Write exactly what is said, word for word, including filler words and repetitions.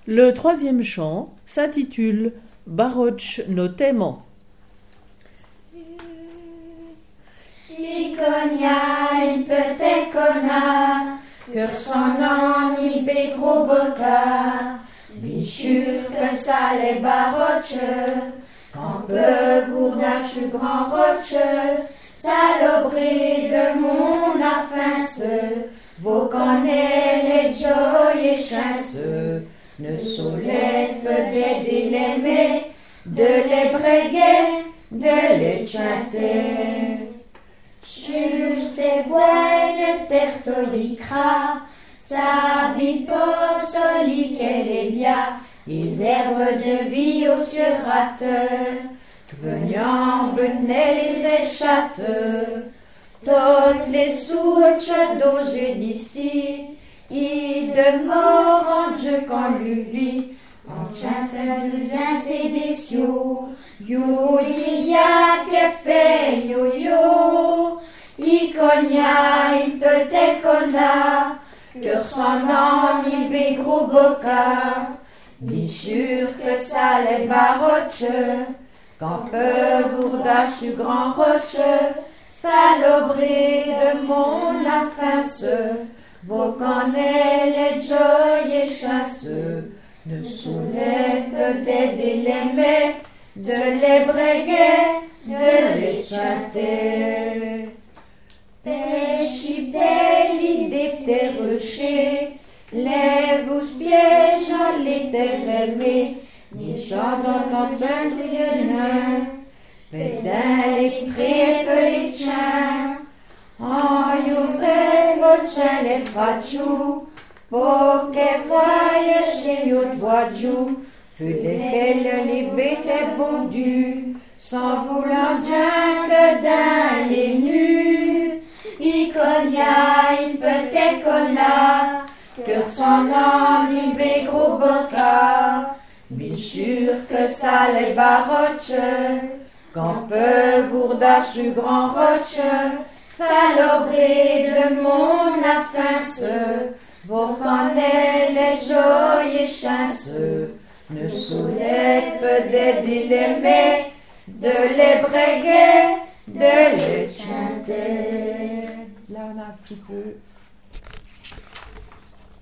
Le troisième chant s'intitule Baroch no temo. Ikonia il petekona, cœur sans nom il begro boca, bichur que ça les baroche, quand peu bourdache grand roche, saloperie de mon affince, vos connaît les joyeux chanceux, ne soulève peut-être l'aimer, de les bréguer, de les chanter. Sur ces bois de terre tolicra, s'habite au soli qu'elle est bien, les herbes de vie au surate, venant venez les échatte, toutes les souches d'aujourd'hui d'ici, il demeure en Dieu qu'on lui vit, en chante de ses bestiaux, yo ya que fait yo yo, Ikonia il peut écona, cœur sans nom il begro boca, bien sûr que ça les baroche, quand peu bourdache du grand roche, saloperie de mon affince, vos connaît les joyeux chanceux, ne soulève peut-être l'aimer, de les bréguer, de les chanter. Pêchi, pêchi des terres rochers, lève-vous pièges à les terres aimées, ni chant dans ton vieux pédale les prés, les chiens, en Joseph, votre les frachou, pour que voyez chez yot voyou, fut lesquels les bêtes bondues, sans vouloir bien que dans les nus. Ikonia, il peut écona, cœur sans nom, il begro boca, bien sûr que ça les baroche, quand peu bourdache du grand roche, saloperie de mon affince, vous connaît les joyeux chanceux, ne soulève peut-être l'aimer, de les bréguer, de les chanter. Là on a un petit peu